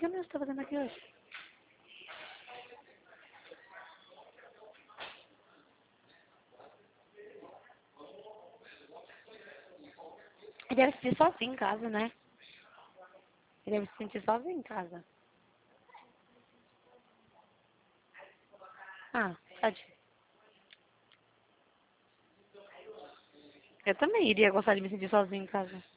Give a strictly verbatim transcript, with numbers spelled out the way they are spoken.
que a minha está fazendo aqui hoje? Ele deve se sentir sozinho em casa, né? Ele deve se sentir sozinho em casa. Ah, pode. Eu também iria gostar de me sentir sozinho em casa.